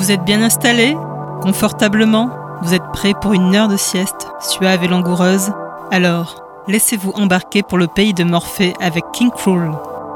Vous êtes bien installés, confortablement? Vous êtes prêts pour une heure de sieste, suave et langoureuse? Alors, laissez-vous embarquer pour le pays de Morphée avec King Krul.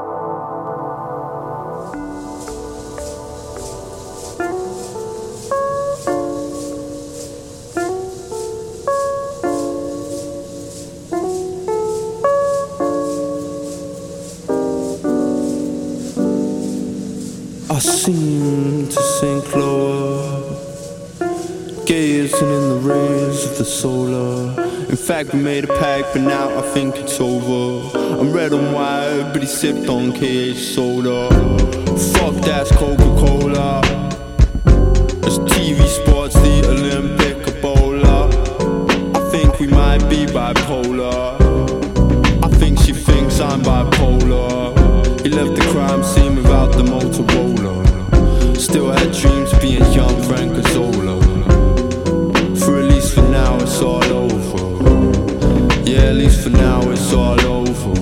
I seem to sink lower, gazing in the rays of the solar. In fact, we made a pact, but now I think it's over. I'm red and white, but he sipped on KH soda. Fuck, that's Coca-Cola. As TV sports, the Olympic Ebola. I think we might be bipolar. I think she thinks I'm bipolar. He left the crime scene without the Motorola. Still had dreams of being young Frank Azzola. For at least for now it's all over. Yeah, at least for now it's all over.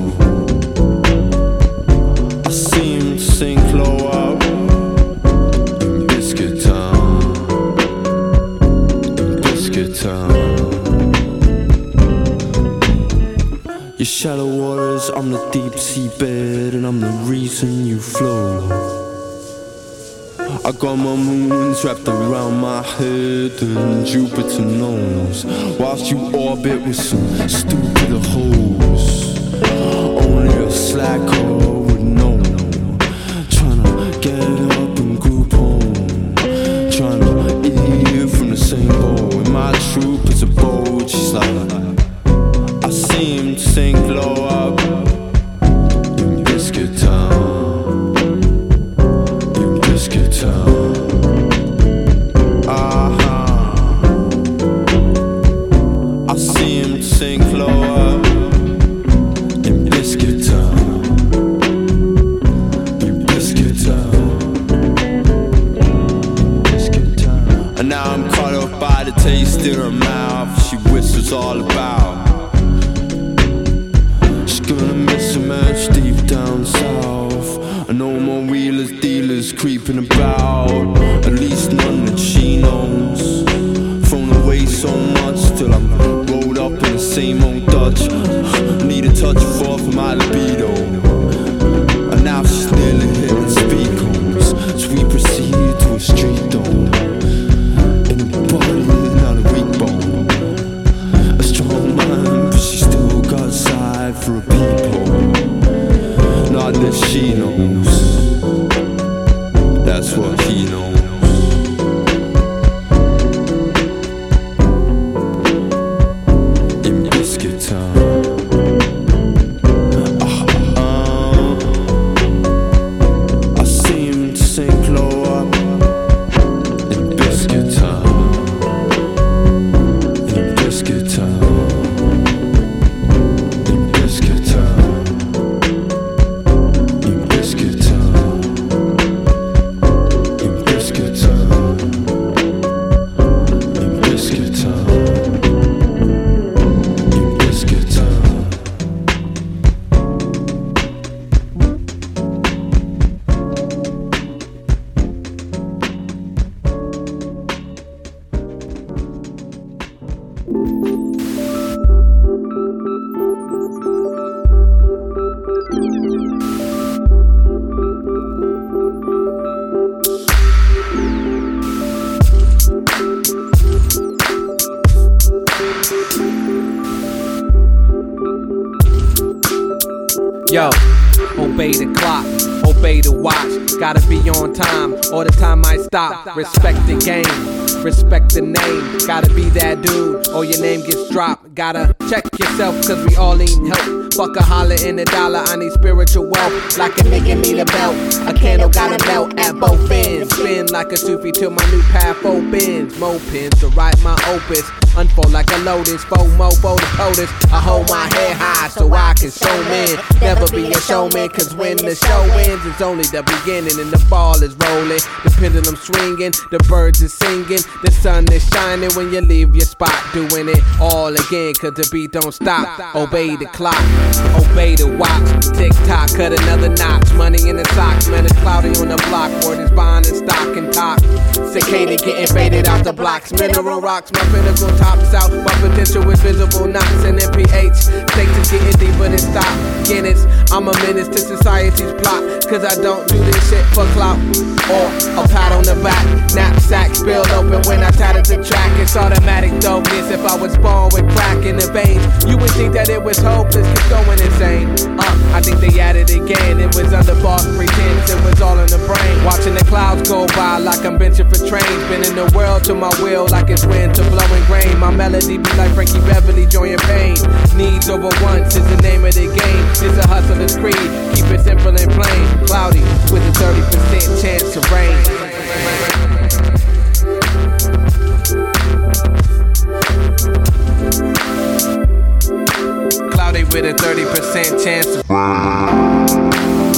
I seem to sink low up in Biscuit Town. In Biscuit Town. Your shallow waters, I'm the deep sea bed, and I'm the reason you flow. I got my moons wrapped around my head, and Jupiter knows. Whilst you orbit with some stupid hoes, only a slacker would know. Tryna get up and group home, tryna eat from the same bowl. And my troop is a boat, she's like, I seem to sink low up in Biscuit Town. In Biscuit Town. I seem to sink low up in Biscuit Town. In Biscuit Town. Biscuit Town. And now I'm caught up by the taste in her mouth. She whispers all about. Gonna miss a match deep down south. And no more wheelers, dealers creeping about. At least none that she knows. Thrown away so much till I'm rolled up in the same old Dutch. Need a touch of off my libido. And now she's nearly hitting speed cones. So we proceed to a street dome. In a body, not a weak bone. A strong mind, but she still got side for a peephole. Not that she knows. That's what he knows. In Biscuit Town. I seem to sink low up in Biscuit Town. In Biscuit Town. In Biscuit Town. In Biscuit Town. In Biscuit Town. In Biscuit Town. In Biscuit Town. Yo, obey the clock, obey the watch. Gotta be on time, or the time might stop. Respect the game, respect the name. Gotta be that dude, or your name gets dropped. Gotta check yourself, cause we all need help. Fuck a holler in a dollar, I need spiritual wealth. Like a nigga need a belt, a candle gotta melt at both ends. Spin like a Sufi till my new path opens. More pins to write my opus. Unfold like a lotus, FOMO, for the POTUS. I hold my head high so I can show men. Never be a showman, cause when the show ends, it's only the beginning and the ball is rolling. The pendulum swinging, the birds is singing, the sun is shining when you leave your spot. Doing it all again, cause the beat don't stop. Obey the clock, obey the watch. Tick tock, cut another notch. Money in the socks, man, it's cloudy on the block. Word is buying and stock and top. intoxicated, getting faded out the blocks. Mineral rocks, my pinnacle tops out. My potential is visible, knocks and NPH. Stakes is getting deeper than stop. Guinness, I'm a menace to society's plot. Cause I don't do this shit for clout or a pat on the back. Knapsack spilled open when I tatted the track. It's automatic dopeness if I was born with crack in the veins. You would think that it was hopeless, keep going insane. I think they added again. It was under false pretense, it was all in the brain. Watching the clouds go by like I'm benching for trains. Been in the world to my will like it's winter blowing grain. My melody be like Frankie Beverly, joy and pain. Needs over wants is the name of the game. It's a hustler's creed, keep it simple and plain. Cloudy with a 30% chance of rain. Cloudy with a 30% chance of rain.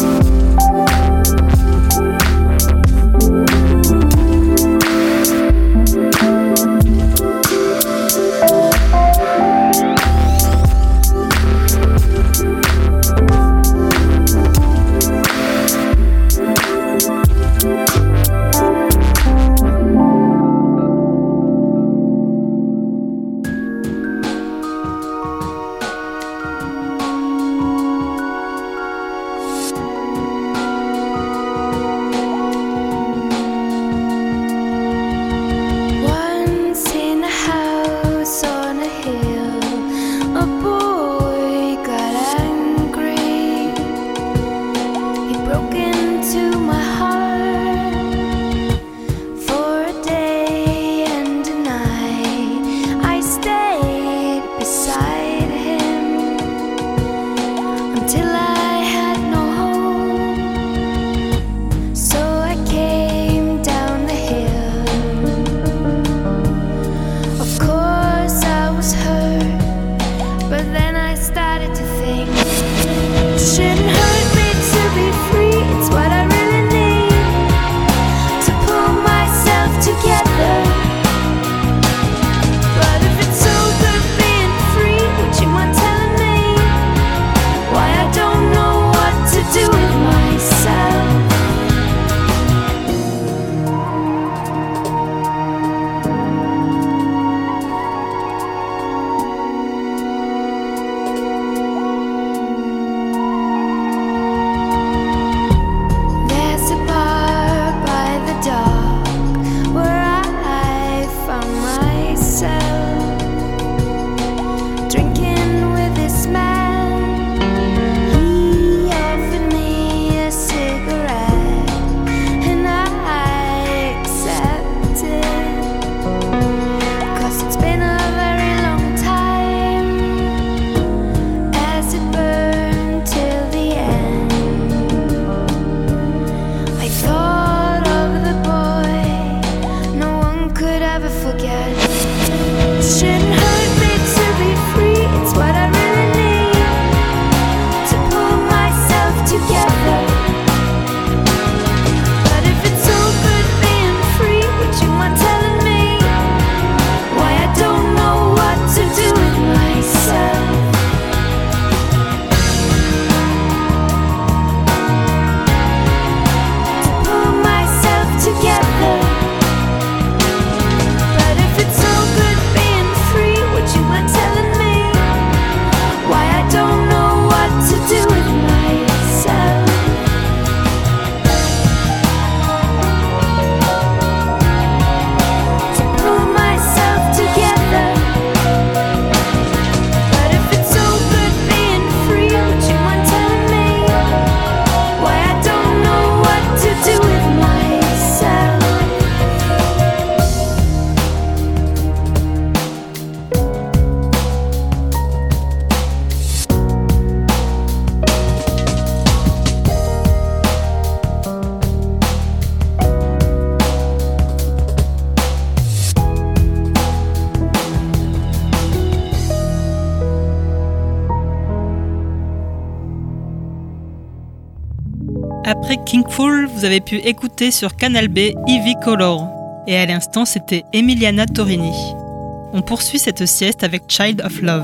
Après King Fool, vous avez pu écouter sur Canal B Ivy Color. Et à l'instant, c'était Emiliana Torini. On poursuit cette sieste avec Child of Love.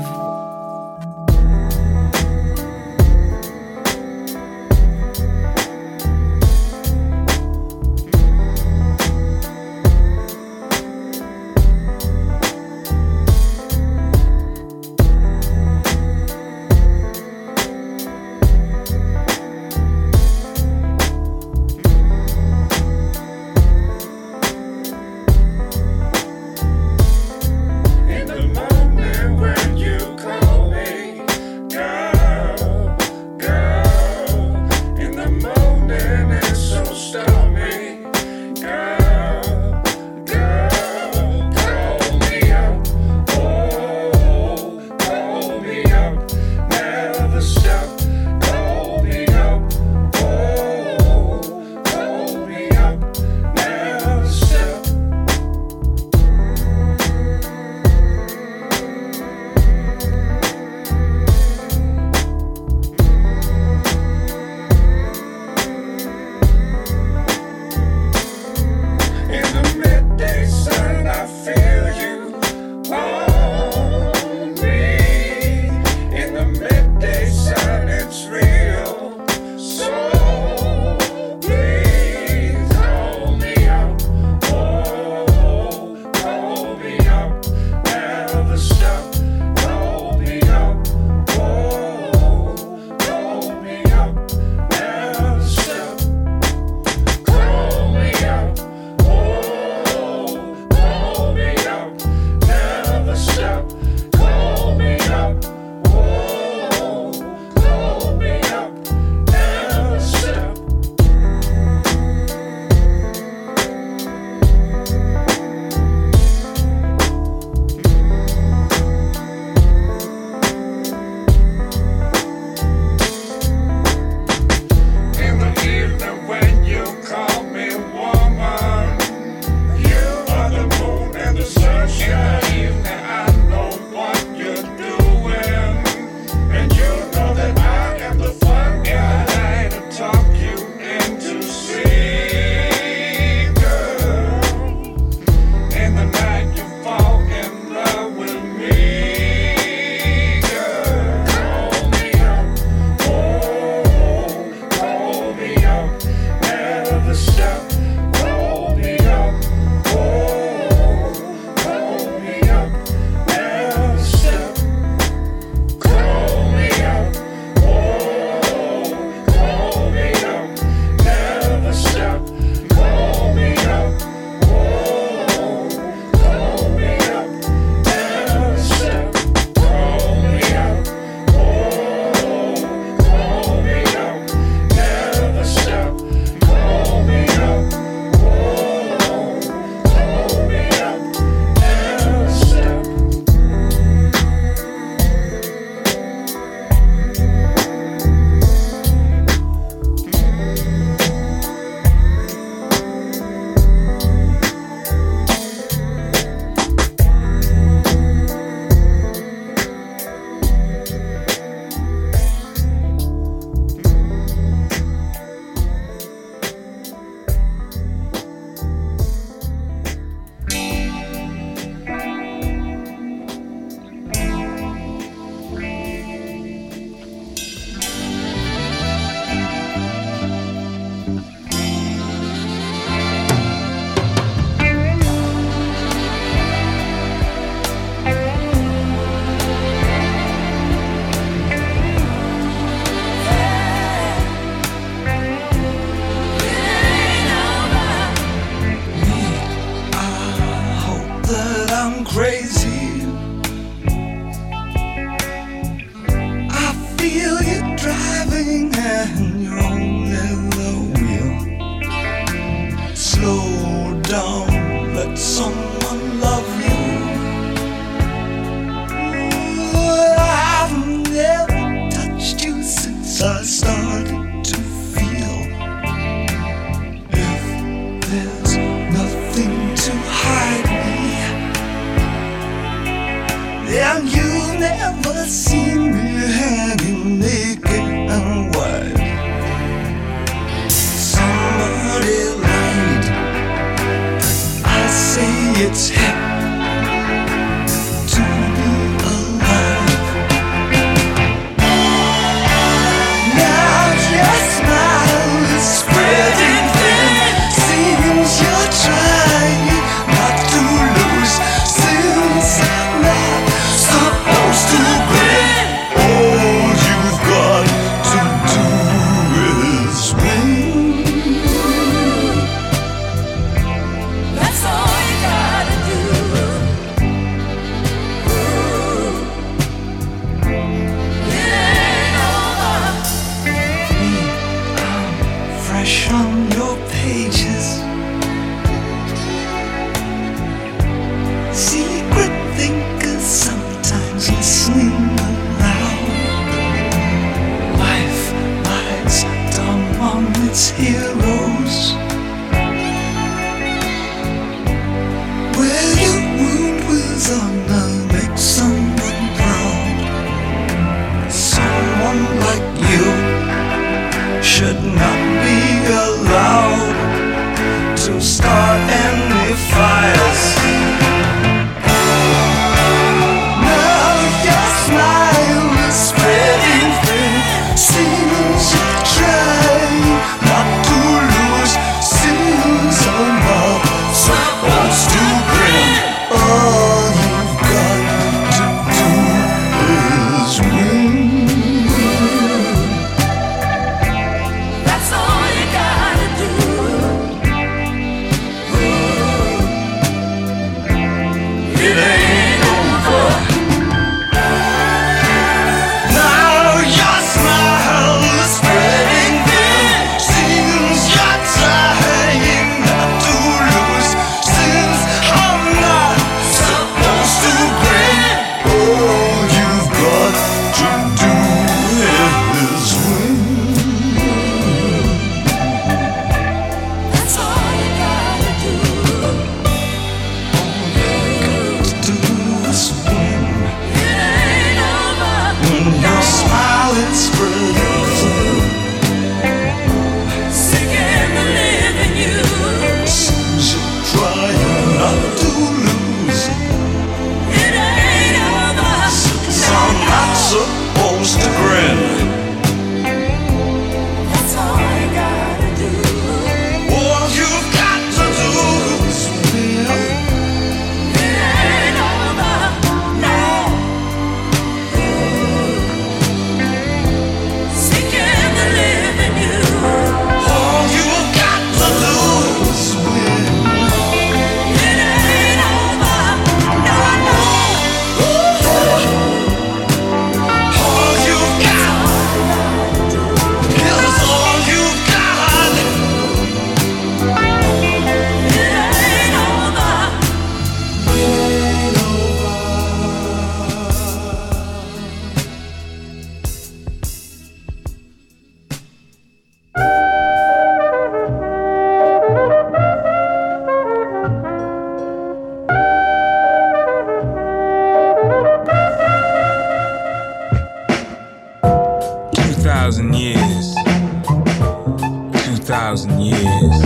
2,000 years.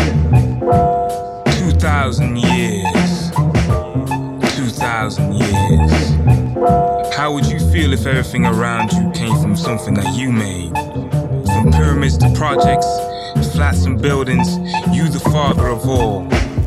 2,000 years. 2,000 years. How would you feel if everything around you came from something that you made? From pyramids to projects, flats and buildings, you the father of all.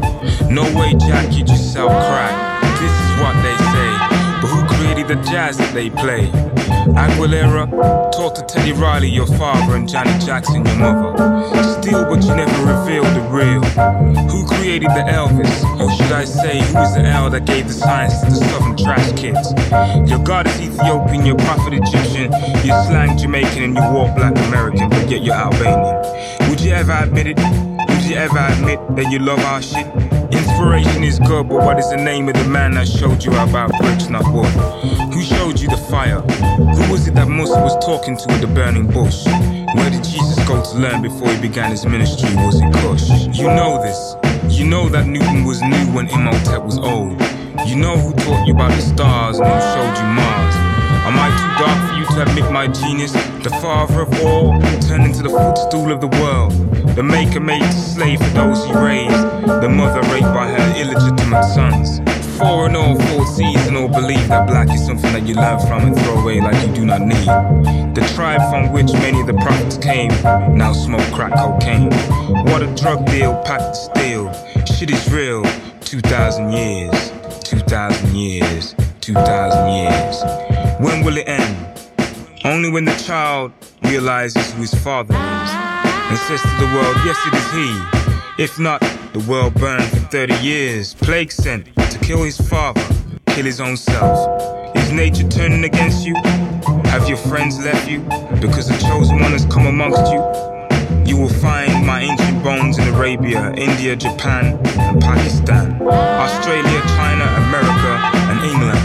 No way, Jack, you just sell crack. This is what they say. But who created the jazz that they play? Aguilera, talk to Teddy Riley, your father, and Janet Jackson, your mother. Still, but you never revealed the real. Who created the Elvis? Or should I say, who is the L that gave the science to the southern trash kids? Your God is Ethiopian, your prophet Egyptian, your slang Jamaican, and you walk black American, but yet you're Albanian. Would you ever admit it? Would you ever admit that you love our shit? Inspiration is good, but what is the name of the man that showed you about bricks, not wood? Who showed you the fire? Who was it that Musa was talking to at the burning bush? Where did Jesus go to learn before he began his ministry? Was it Kush? You know this. You know that Newton was new when Imhotep was old. You know who taught you about the stars and who showed you Mars. Am I too dark for you to admit my genius? The father of all, turned into the footstool of the world. The maker made to slave for those he raised. The mother raped by her illegitimate sons. For and all, 4 seasons all believe that black is something that you learn from and throw away like you do not need. The tribe from which many of the prophets came now smoke crack cocaine. What a drug deal, packed to steal. Shit is real. 2,000 years. 2,000 years. 2,000 years. When will it end? Only when the child realizes who his father is and says to the world, yes, it is he. If not, the world burned for 30 years. Plague sent to kill his father, kill his own self. Is nature turning against you? Have your friends left you because the chosen one has come amongst you? You will find my ancient bones in Arabia, India, Japan, and Pakistan, Australia, China, America, and England.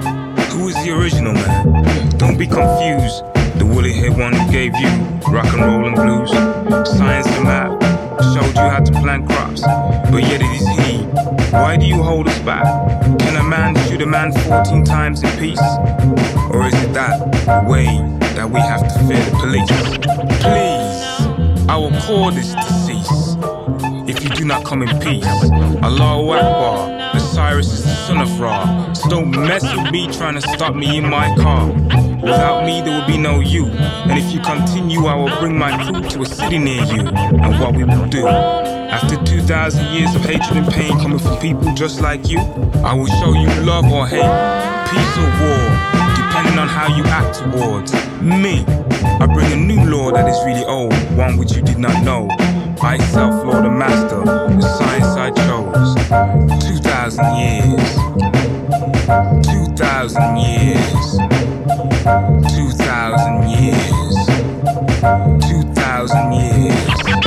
Who is the original man? Don't be confused. The woolly-haired one who gave you rock and roll and blues, science and math, showed you how to plant crops, but yet it is he. Why do you hold us back? Can a man shoot a man 14 times in peace? Or is it that way that we have to fear the police? Please, I will call this to cease if you do not come in peace. Allahu Akbar. Osiris is the son of Ra, so don't mess with me trying to stop me in my car. Without me there will be no you, and if you continue I will bring my crew to a city near you. And what we will do, after 2,000 years of hatred and pain coming from people just like you, I will show you love or hate, peace or war, depending on how you act towards me. I bring a new law that is really old, one which you did not know. I self-law the master, the science I chose. 2,000 years. 2,000 years. 2,000 years. 2,000 years.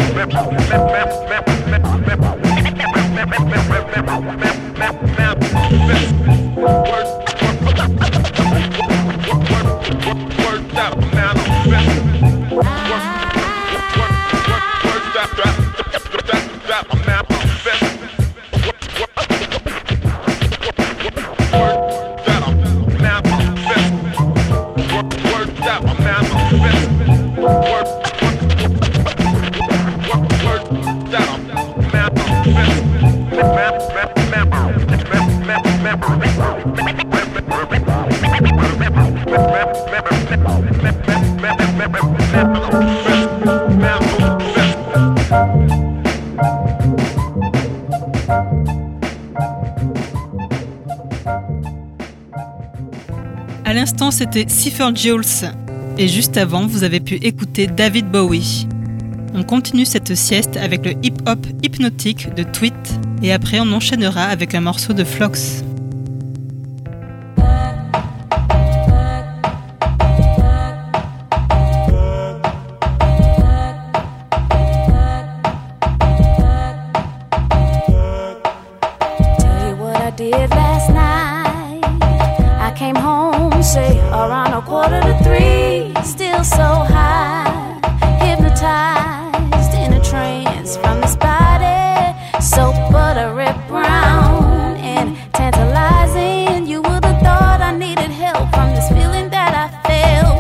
À l'instant, c'était Cypher Jules. Et juste avant, vous avez pu écouter David Bowie. On continue cette sieste avec le hip-hop hypnotique de Tweet. Et après, on enchaînera avec un morceau de Flox.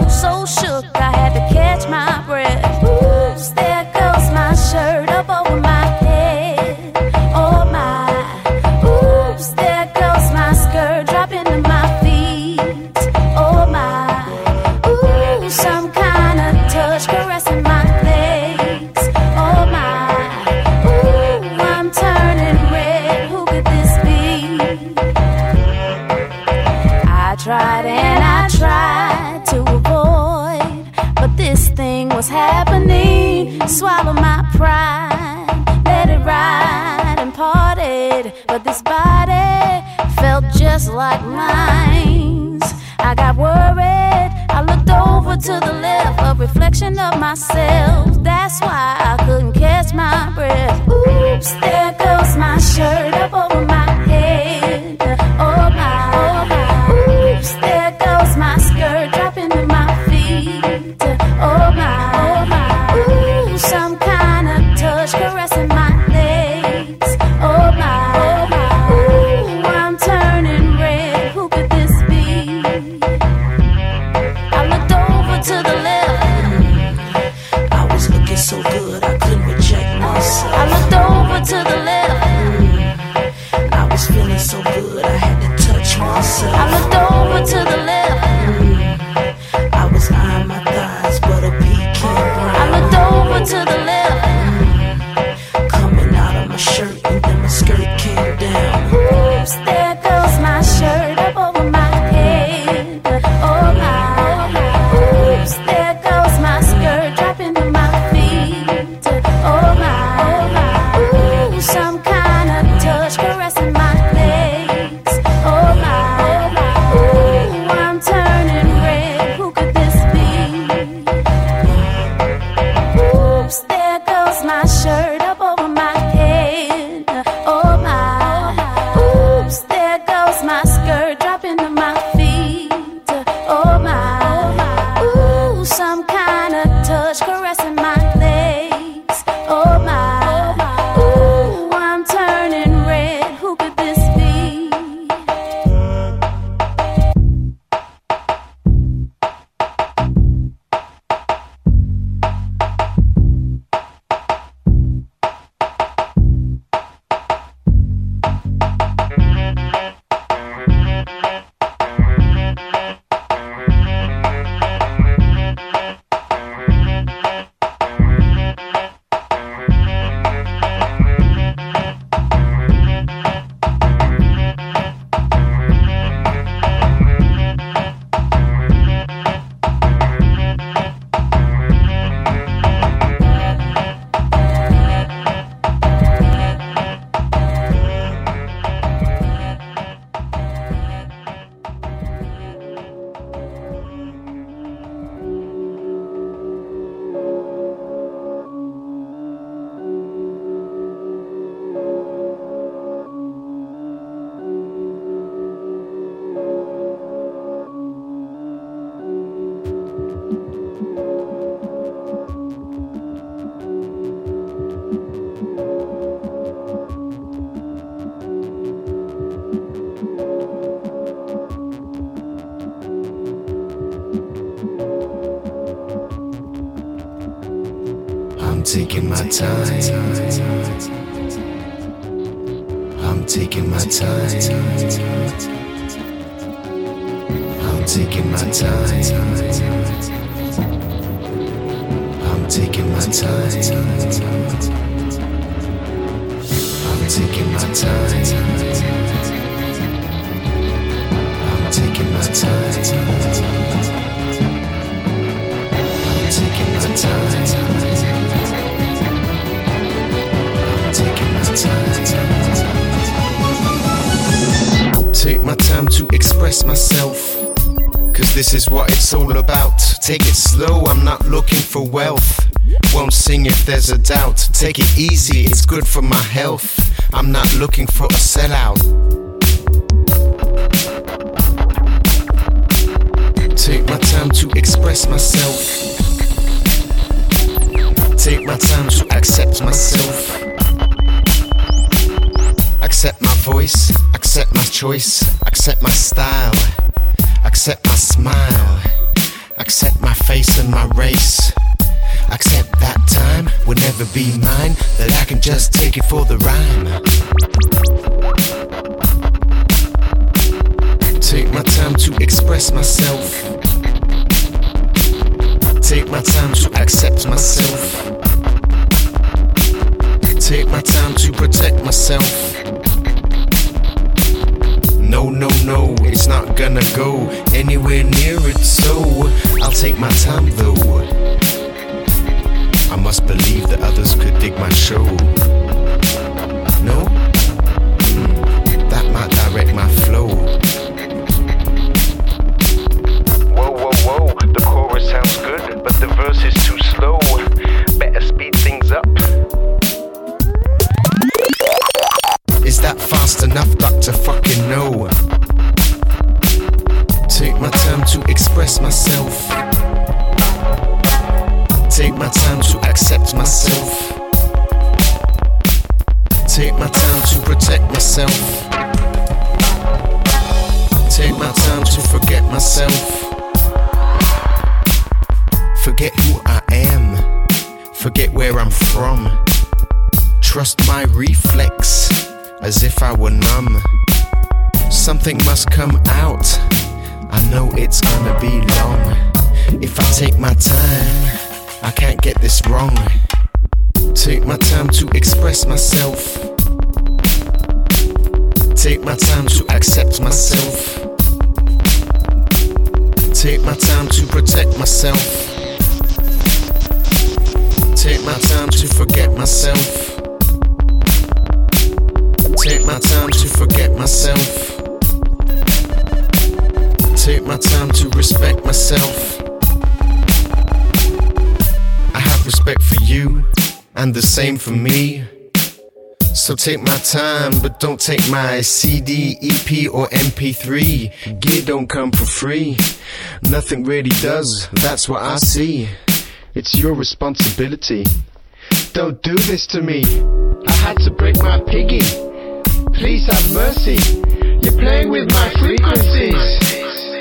Catch my breath. Oops, there goes my shirt up over my swallow my pride, let it ride and parted. But this body felt just like mine. I got worried, I looked over to the left, a reflection of myself. That's why I couldn't catch my breath. Oops, there goes my shirt up over my head. Oh my, oh my. Oops, there goes my skirt dropping to my feet. Oh my, oh my. Ooh, some kind of touch caressing my legs. Oh my, oh my. Ooh, I'm turning red. Who could this be? I looked over to the left. I was looking so good I couldn't reject myself. I looked over to the left. I was feeling so good I had to touch myself. I looked over to the left. I was eyeing my thighs, but a pecan brown. I looked over to the left. Coming out of my shirt and then my skirt came down. Oops, there goes my shirt up over my head. Oh my, oh my. Oops, there goes my skirt dropping to my feet. Oh my, oh my. Ooh, some kind of touch caressing my legs. Oh my, oh my. Ooh, I'm turning red. Who could this be? Oops, there goes my shirt up over my head. Oh my, oops, there goes my skirt dropping to my feet. Oh my, ooh, some kind of touch caressing my legs. Oh my, ooh, I'm turning red. Who could this be? I'm taking my time. I'm taking my time. I'm taking my time. I'm taking my time. I'm taking my time. I'm taking my time. I'm taking my time. Take my time to express myself, cause this is what it's all about. Take it slow, I'm not looking for wealth. Won't sing if there's a doubt. Take it easy, it's good for my health. I'm not looking for a sellout. Take my time to express myself. Take my time to accept myself. Accept my voice, accept my choice, accept my style, accept my smile, accept my face and my race. Accept that time will never be mine, that I can just take it for the rhyme. Take my time to express myself. Take my time to accept myself. Take my time to protect myself. No, no, no, it's not gonna go anywhere near it, so I'll take my time though. I must believe that others could dig my show. No? That might direct my flow. Whoa, whoa, whoa, the chorus sounds good, but the verse is too slow. Better speed things up. Is that fast enough, Dr. Fucking No? Take my time to express myself. Take my time to accept myself. Take my time to protect myself. Take my time to forget myself. Forget who I am. Forget where I'm from. Trust my reflex as if I were numb. Something must come out. I know it's gonna be long. If I take my time, I can't get this wrong. Take my time to express myself. Take my time to accept myself. Take my time to protect myself. Take my time to forget myself. Take my time to forget myself. Take my time to respect myself. I have respect for you, and the same for me. So take my time, but don't take my CD, EP or MP3. Gear don't come for free. Nothing really does, that's what I see. It's your responsibility. Don't do this to me. I had to break my piggy. Please have mercy. You're playing with my frequencies.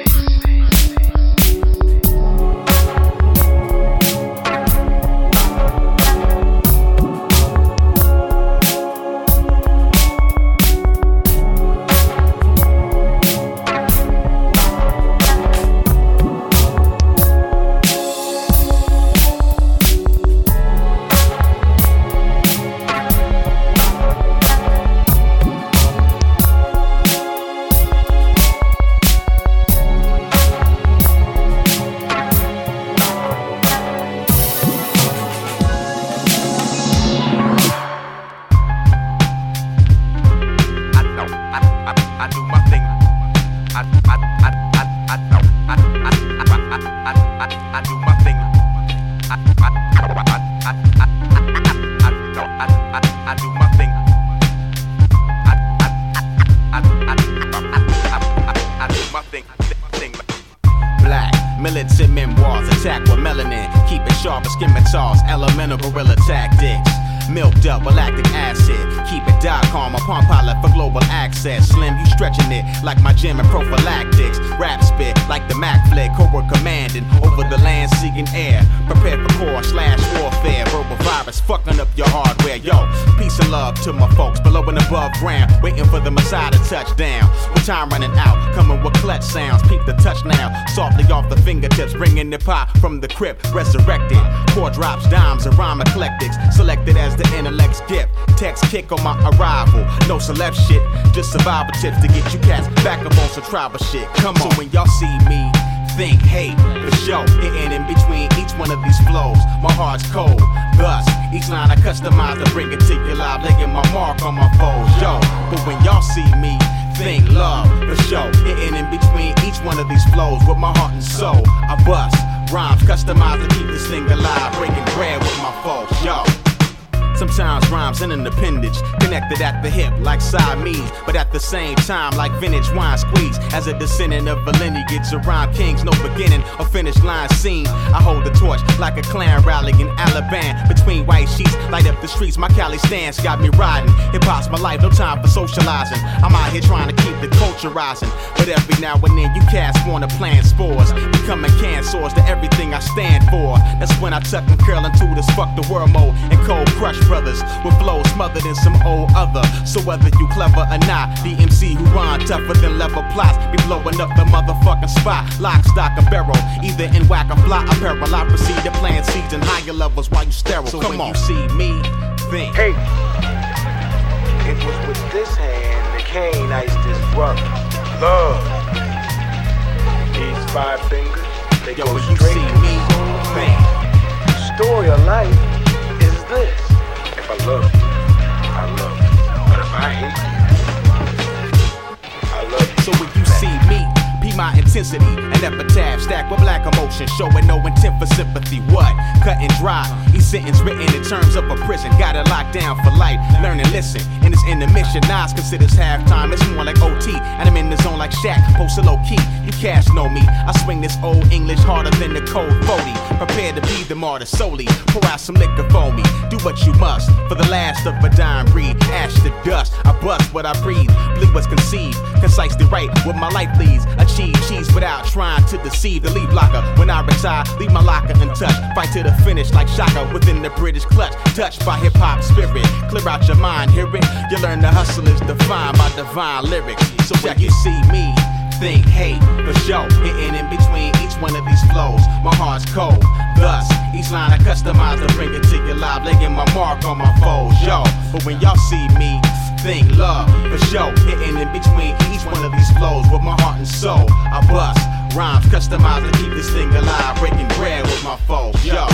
Militant memoirs, attack with melanin, keep it sharp as scimitars, elemental guerrilla tactics. Milked up with lactic acid, keep it calm upon pilot for global access. Slim, you stretching it like my gym and prophylactics. Rap spit like the Mac flick, Cobra commanding over the land, seeking air. Prepare for core/warfare, verbal virus fucking up your hardware. Yo, peace and love to my folks below and above ground, waiting for the Messiah to touch down. With time running out, coming with clutch sounds. Peep the touch now, softly off the fingertips, bringing the pop from the crypt, resurrected. Core drops, dimes, and rhyme eclectics, selected as the intellect's gift. Text kick on my arrival, no celeb shit, just survival tips to get you cats back up on some tribal shit. Come on, so when y'all see me, think hate for show, hitting in between each one of these flows. My heart's cold, thus each line I customize to bring it to your live, laying my mark on my foes. Yo, but when y'all see me, think love for show, hitting in between each one of these flows with my heart and soul. I bust rhymes customized to keep this thing alive, breaking bread with my folks. Yo. Sometimes rhymes in an appendage, connected at the hip like Siamese, but at the same time like vintage wine squeeze. As a descendant of a lineage of rhyme kings, no beginning or finish line seen. I hold the torch like a clan rally in Alabama. Between white sheets, light up the streets, my Cali stance got me riding. Hip hop's my life, no time for socializing. I'm out here trying to keep the culture rising, but every now and then you cats wanna plant spores, becoming cancers to everything I stand for. That's when I tuck and curl into this fuck the world mode and cold crush brothers with flows smothered in some old other. So whether you clever or not, the MC who rhyme tougher than level plots be blowing up the motherfucking spot. Lock, stock, and barrel, either in whack or fly apparel. I proceed to plant seeds in higher levels while you sterile. So come when you see me, think hey. It was with this hand that Cain iced his brother. Love. These 5 fingers, they yo, go when you straight see to me, think. Story of life. this. If I love you, I love you. But if I hate you, I love you. So when you see me, be my intensity, an epitaph stacked with black emotion, showing no intent for sympathy. What? Cut and dry. Each sentence written in terms of a prison. Got it locked down for life. Learn and listen. In this intermission, Nas considers halftime. It's more like OT, and I'm in the zone like Shaq. Posted low key. You cats know me. I swing this old English harder than the code 40. Prepare to be the martyr solely. Pour out some liquor for me. Do what you must for the last of a dying breed. Ash to dust. I bust what I breathe. Bleed what's conceived. Concisely right what my life leads. Achieve cheese without trying to deceive the lead blocker. When I retire, leave my locker untouched. Fight to the finish like Shaka within the British clutch. Touched by hip hop spirit. Clear out your mind, hear it. You learn the hustle is defined by divine lyrics. So when you see me, think hate for sure. Hitting in between each one of these flows. My heart's cold. Thus, each line I customize to bring it to your live, laying my mark on my foes, yo. But when y'all see me, think love for sure. Hitting in between each one of these flows with my heart and soul. I bust rhymes customized to keep this thing alive, breaking bread with my foes, yo.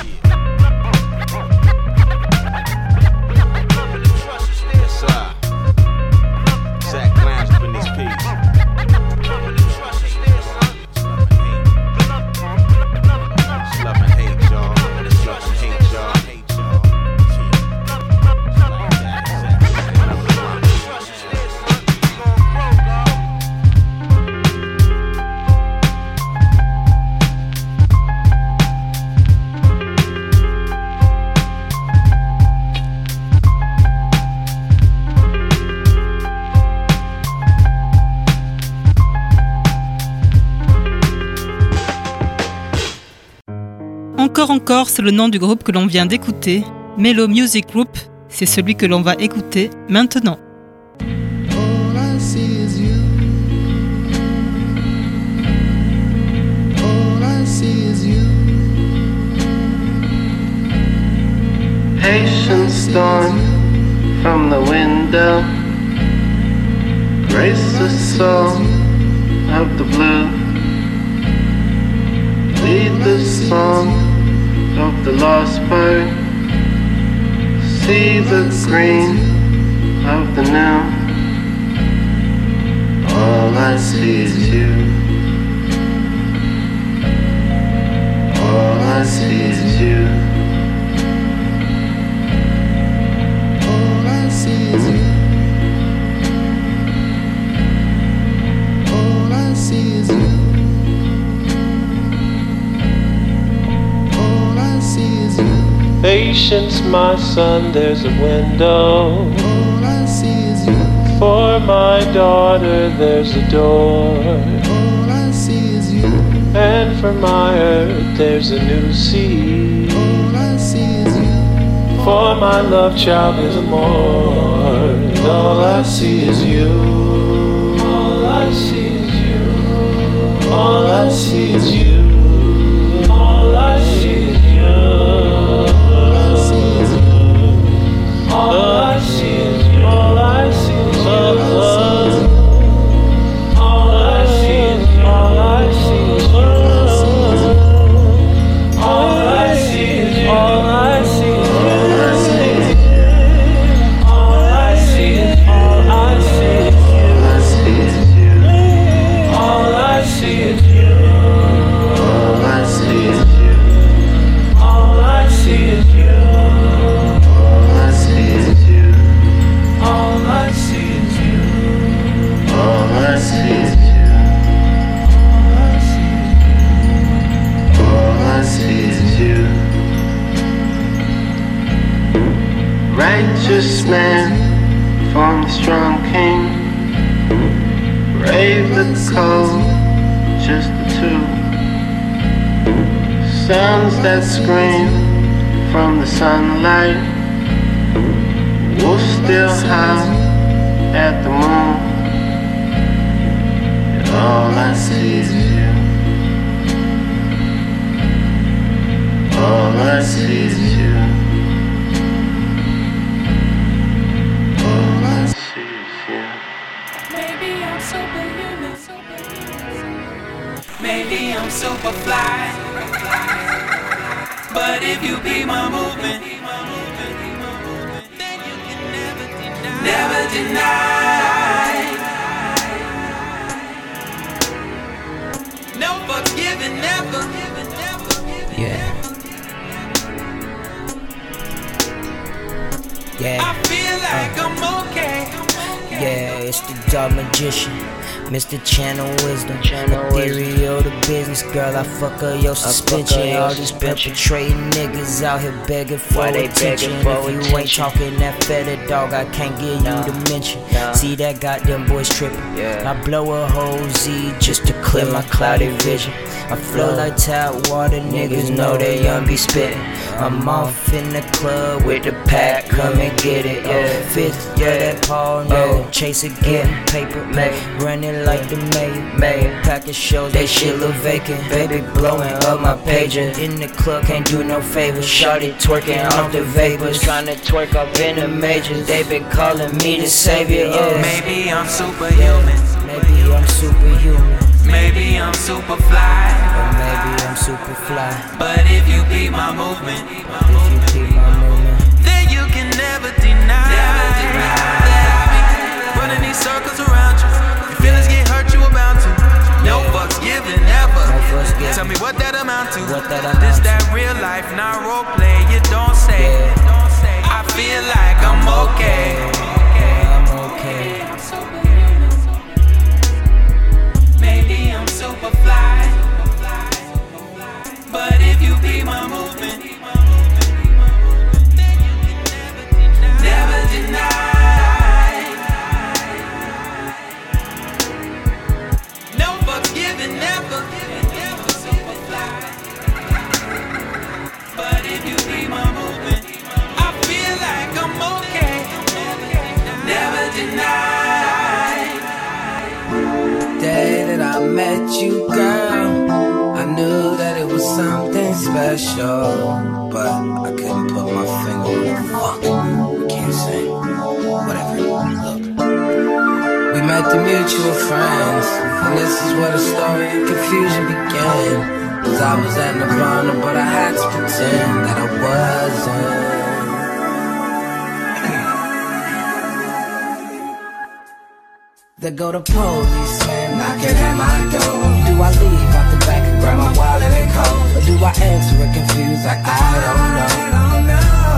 Encore, c'est le nom du groupe que l'on vient d'écouter. Mellow Music Group, c'est celui que l'on va écouter maintenant. All I see is you. All I see is you. Patient storm from the window. Grace the soul of the blue. Lead the song of the lost bird. See the green of the new. All I see is you. All I see is you. All I see is you. All I see is you. Patience, my son, there's a window. All I see is you. For my daughter, there's a door. All I see is you. And for my earth, there's a new sea. All I see is you. For my love child, there's a more. And all I see is you. All I see is you. All I see is you. All I see is you. All I see is you. All I see is you. All I see is you. All I see is you. All I see is you. All I see is you. All I see is you. All I see is you. All I see is you. All I see is you. All I see is you. All I see is you. All I see is you. All I see is you. Righteous man from the strong king. Brave the cold, just the two. Sounds that scream from the sunlight. We'll still howl at the moon. And all I see is you. All I see is you. All I see is you. Maybe I'm superhuman. Maybe I'm super fly. But if you be my movement, deny. No fucks given, never. Yeah. Yeah. I feel like I'm okay. Yeah, it's the Dark Magician, Mr. Channel Wisdom, Ethereal the business, girl, I fuck her your suspension. All these perpetrating niggas out here begging for attention. If you ain't talking that feta, dog, I can't give you the mention. See that goddamn boys tripping. I blow a whole Z just to clear my cloudy vision. I flow like tap water, niggas know they young be spittin'. I'm off in the club with the pack, come and get it. Fifth, that Paul, no, chase it, getting paper, running like the mayor. Package shows, they shit look vacant. Baby blowing up my pager. In the club, can't do no favors. Shawty twerking off the vapors, trying to twerk up in the majors. They been calling me the savior. Maybe I'm superhuman. Maybe I'm superhuman. Maybe I'm super fly. Or maybe I'm super fly. But if you beat my movement, then you can never deny. Running these circles around you. Your feelings get hurt, you about to. No fucks given, ever. Tell me what that amount to. This that real life, not role play. You don't say. I feel like I'm okay. Maybe I'm super fly. But if you be my movement, then you can never deny. No fucks given, never super fly. But if you be my movement, I feel like I'm okay. Never deny. Day that I met you, girl, I knew that it was something special, but I couldn't put my finger on it. Fuck, I can't say. Whatever, look. We met the mutual friends, and this is where the story of confusion began. Cause I was at Nirvana, but I had to pretend that I wasn't. There go the policeman knocking at my door. Do I leave out the back and grab my wallet and call? Or do I answer it confused like I don't know?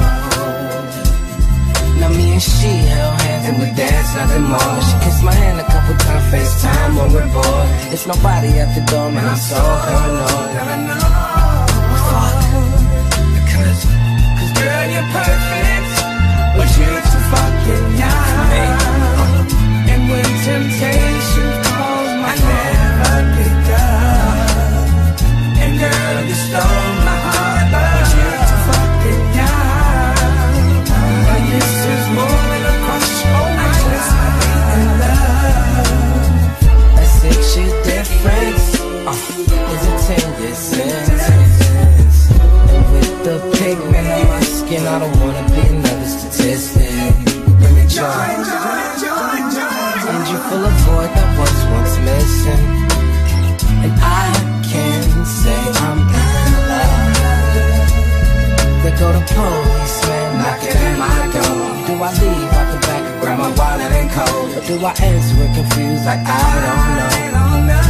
Now me and she held hands and we danced nothing more. She kissed my hand a couple times, FaceTime when we're bored. It's nobody at the door, man, I'm so paranoid. Fuck, cause girl, you're perfect, but you're too fucking young. And when temptation calls, my never picked up. And girl, you stole my heart, but you're too fucking young. But this is more than a crush, I just might be in love. A 6-year difference is a 10-year sentence. And with the pigment on my skin, I don't wanna be another statistic. Bring it joy. And you full of void that was once missing. And I can say I'm in love. There go the policeman knocking at my door. Do I leave out the back and grab my wallet and coat? Or do I answer it confused like I don't know?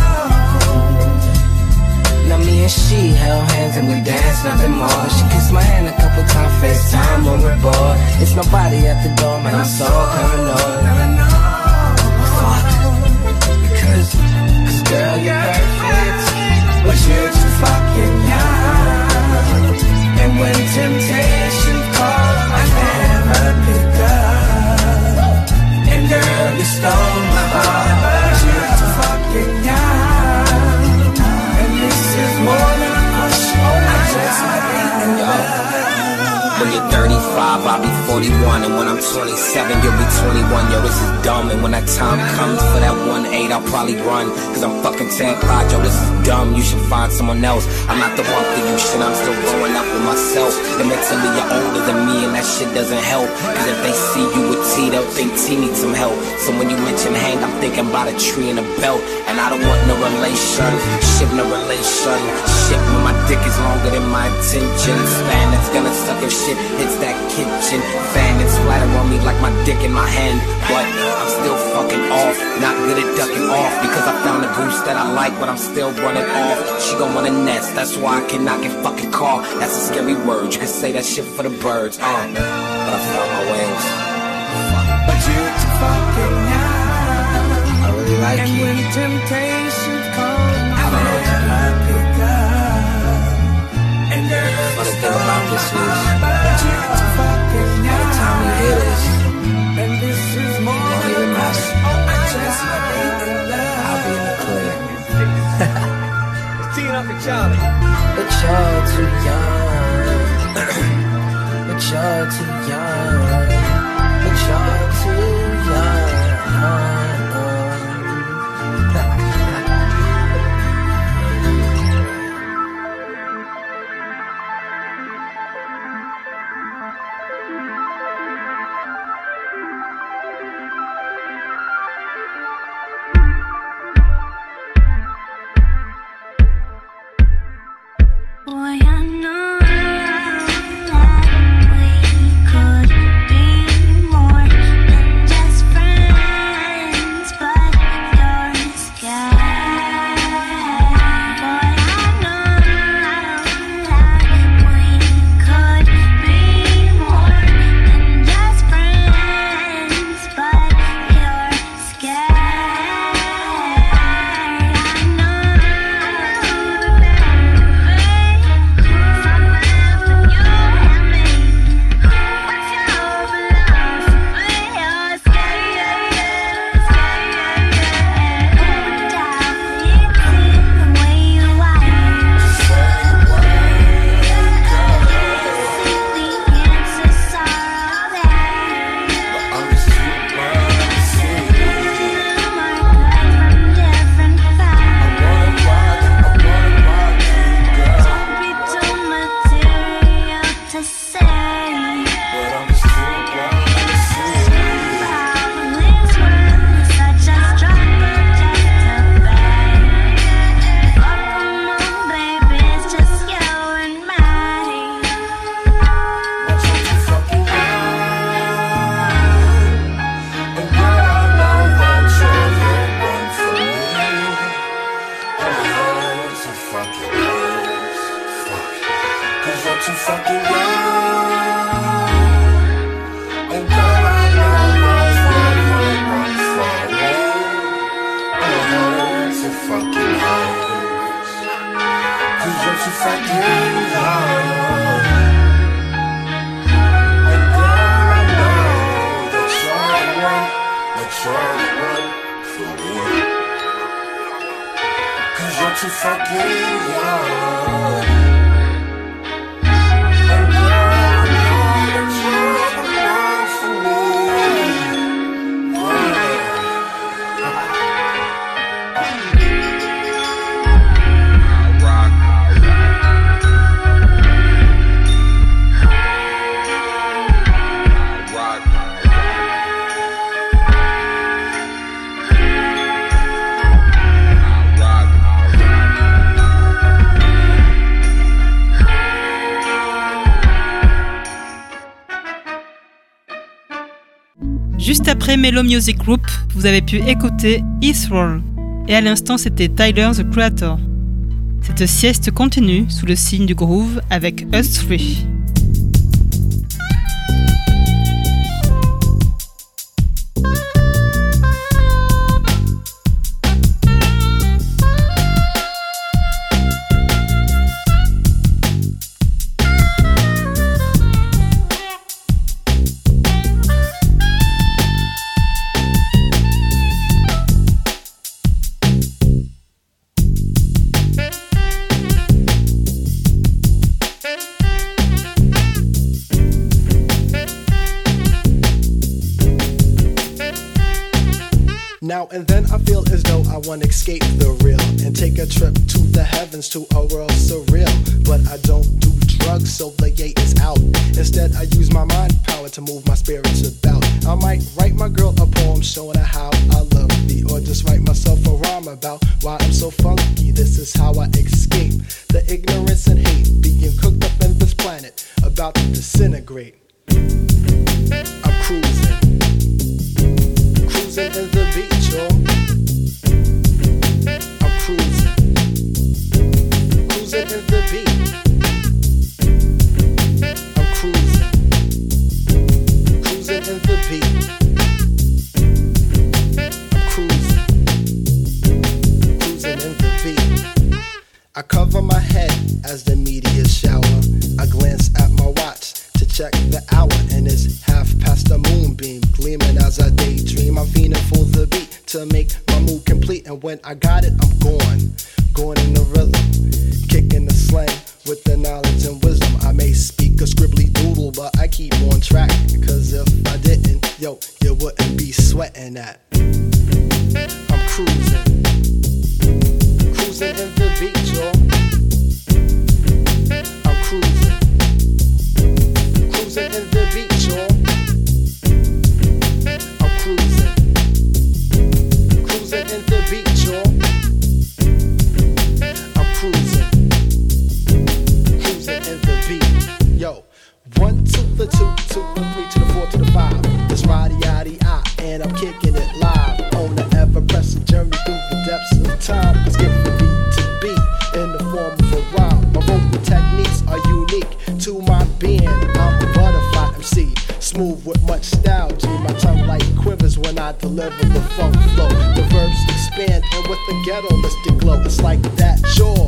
Now me and she held hands and we danced nothing more. She kissed my hand a couple times, FaceTime when we're bored. It's nobody at the door, man, I'm so paranoid. Cause girl, you're perfect, but you're too fucking young. And when temptation calls, I never pick up. And girl, you stole my heart, but you're too fucking young. And this is more than a crush, I just might be in love. When you're 35, I'll be 41. And when I'm 27, you'll be 21. Yo, this is dumb. And when that time comes for that 1-8, I'll probably run. Cause I'm fucking terrified, yo, this is dumb. You should find someone else. I'm not the one for you, shit, I'm still growing up with myself. And mentally you're older than me, and that shit doesn't help. Cause if they see you with T, they'll think T needs some help. So when you mention hang, I'm thinking about a tree and a belt. And I don't want no relation, shit, no relation. Shit, when my dick is longer than my attention span, it's gonna suck if shit hits that kitchen fan. It's right on me like my dick in my hand. But I'm still fucking off, not good at ducking off. Because I found a goose that I like, but I'm still running off. She gon' want a nest, that's why I cannot get fucking caught. That's a scary word, you can say that shit for the birds. But I found my wings. But you're too fucking young. I really like and you. And when temptation comes, I don't know what to do. pick up. And girls, What the thing about this is, but you're too fucking by young. the time you hear this, And this is more it won't even matter. love. I'll be in the clear. Teeing up for Charlie. But you're too young. But you're too young. But you're too young. Boy, I know that we could be more than just friends, but you're scared. Boy, I know that we could be more than just friends, but you're scared. I know. Too fucking young. Juste après Mellow Music Group, vous avez pu écouter Ethereal. Et à l'instant, c'était Tyler, the Creator. Cette sieste continue sous le signe du groove avec Us Three. Now and then I feel as though I want to escape the real and take a trip to the heavens, to a world surreal. But I don't do drugs, so the gate is out. Instead I use my mind power to move my spirits about. I might write my girl a poem showing her how I love thee, or just write myself a rhyme about why I'm so funky. This is how I escape the ignorance and hate being cooked up in this planet, about to disintegrate. I'm cruising in the beach, yo. I'm cruising in the beach. I'm cruising in the beach. I'm cruising in the beach. I cover my head as the meteors shower. I glance at my watch to check the hour, and it's 1/2 the moonbeam, gleaming as I daydream. I'm fiending for the beat to make my mood complete, and when I got it, I'm going in the rhythm, kicking the slang with the knowledge and wisdom. I may speak a scribbly doodle, but I keep on track, cause if I didn't, yo, you wouldn't be sweating that. I'm cruising in the beach, yo. I'm cruising in the beach, yo. I'm cruising in the beach, yo. I'm cruising in the beach, yo. 1 to the 2 to the 3 to the 4 to the 5. It's Roddy-Yaddy-I, and I'm kicking it live on the ever-pressing journey through the depths of time. Let's get from beat to beat in the form of a rhyme. My vocal techniques are unique to my being. I'm a butterfly MC, smooth with much style. G, my tongue like quivers when I deliver the funk flow. The verbs expand, and with the ghetto-listic glow, it's like that jaw.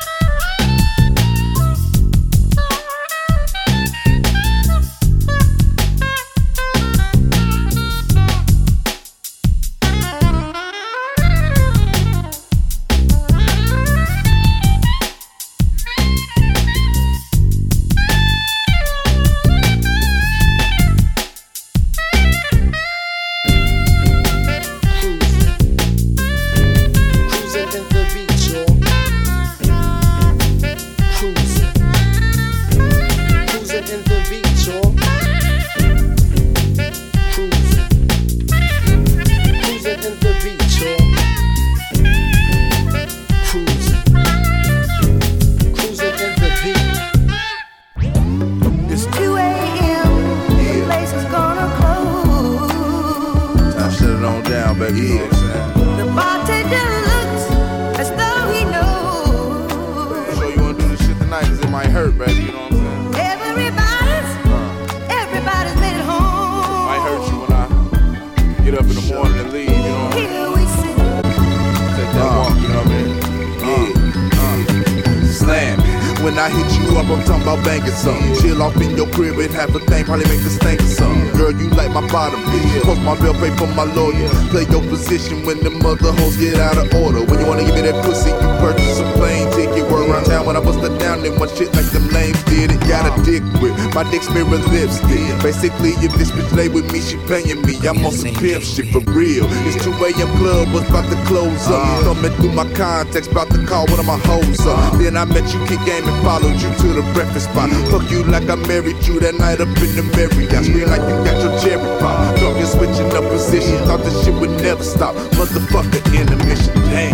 When I hit you up, I'm talking about banging something. Chill off in your crib and have a thing, probably make the stank or something. Girl, you like my bottom, bitch. Post my bill, pay for my lawyer. Play your position when the mother hoes get out of order. When you wanna give me that pussy, you purchase a plane ticket. Word around town when I bust her down, then one shit like them lames did it. Got a dick with my dick's mirror lipstick. Basically, if this bitch lay with me, she paying me. I'm on some pimp shit for real. It's 2 a.m. club, was about to close up. Coming through my contacts, about to call one of my hoes up. Then I met you, kick game, and followed you to the breakfast spot. Fuck you like I married you that night up in the Marriott. Scream like you got your cherry pop. Talking switching up position, thought this shit would never stop. Motherfucker, intermission, damn.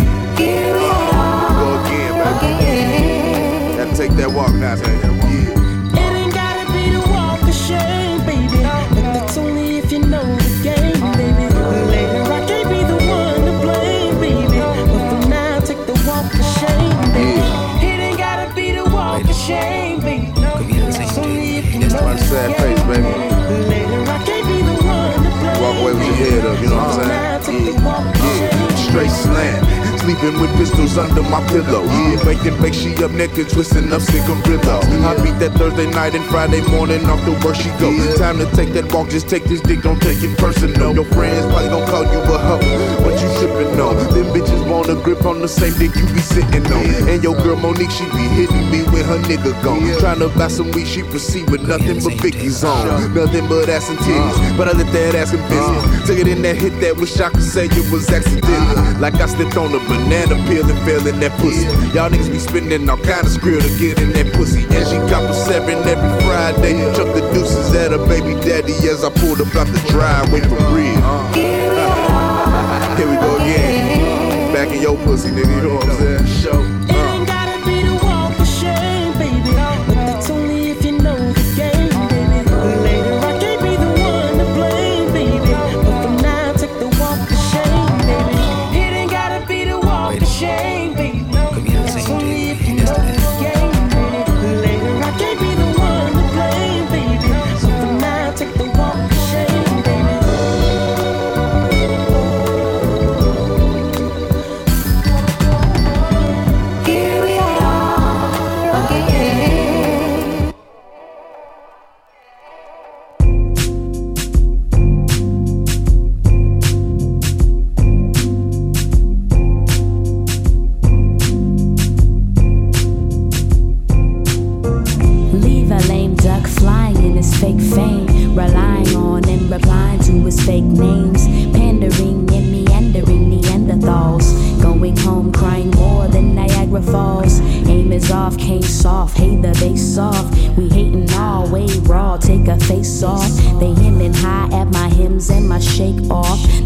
Go again, baby. Gotta take that walk now, baby. It ain't gotta be the walk of shame, baby. But that's only if you know the game, baby. Later I can't be the one to blame, baby. But for now, take the walk of shame, baby. It ain't gotta be the walk of shame, baby. That's only if you know the sad face, baby. Later I can't be the one to blame. Walk away with your head up, you know what I'm saying? Yeah, straight slam. Sleeping with pistols under my pillow. Yeah, making fake she up naked, twisting up cigarillos. I beat that Thursday night and Friday morning off to work she go. Time to take that walk, just take this dick, don't take it personal. Your friends probably gon' call you a hoe, but you trippin' on. Them bitches want a grip on the same dick you be sitting on. And your girl Monique, she be hitting me when her nigga gone. Tryna buy some weed, she proceed with nothing but Vicky's on. Nothing but ass and titties, but I let that ass in business. Took it in that hit that wish I could say it was accidental. Like I slipped on a banana peel and fell in that pussy. Y'all niggas be spending all kind of skrill to get in that pussy. And she cop a 7 every Friday. Chuck the deuces at her baby daddy as I pulled up out the driveway for real. Here we go again. Back in your pussy, nigga, you know what I'm saying? Show. It ain't gotta be the walk of shame, baby. But that's only if you know the game, baby. Later I can't be the one to blame.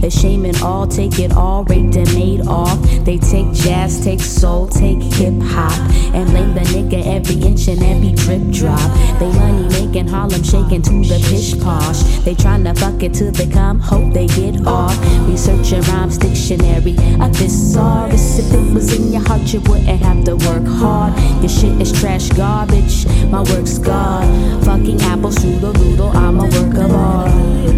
The shame and all, take it all, raped and made off. They take jazz, take soul, take hip hop, and blame the nigga every inch and every drip drop. They money making Harlem shaking to the pish posh. They tryna fuck it till they come, hope they get off. Researching rhymes dictionary, a thesaurus. If it was in your heart, you wouldn't have to work hard. Your shit is trash garbage, my work's God. Fucking apple strudel noodle, I'm a work of art.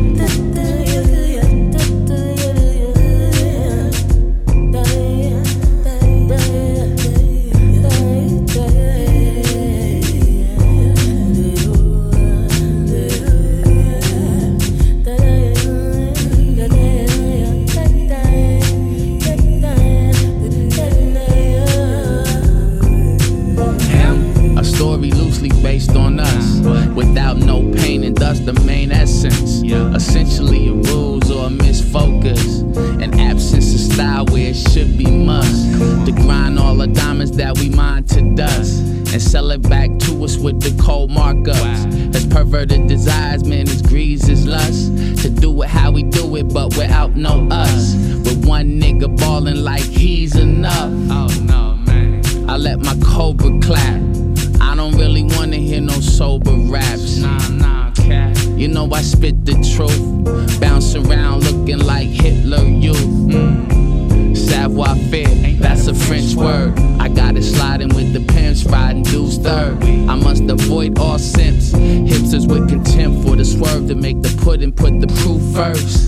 Based on us, without no pain, and thus the main essence. Essentially a ruse or a misfocus, an absence of style where it should be must. To grind all the diamonds that we mine to dust and sell it back to us with the cold markups. As perverted desires, man, it's greed, is lust. To do it how we do it, but without no us. With one nigga ballin' like he's enough. Oh no, man. I let my cobra clap. I don't really wanna hear no sober raps. Nah, cat. You know I spit the truth. Bounce around looking like Hitler youth. Savoir faire, that's a French word. I got it sliding with the pimps, riding dudes third. I must avoid all simps. Hipsters with contempt for the swerve to make the pudding put the proof first.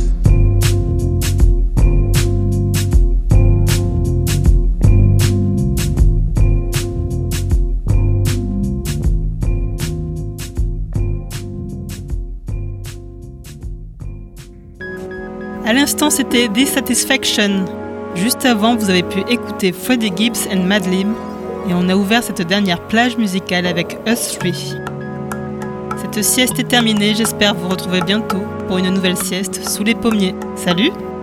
À l'instant, c'était Dissatisfaction. Juste avant, vous avez pu écouter Freddie Gibbs and Madlib, et on a ouvert cette dernière plage musicale avec Us 3. Cette sieste est terminée, j'espère vous retrouver bientôt pour une nouvelle sieste sous les pommiers. Salut!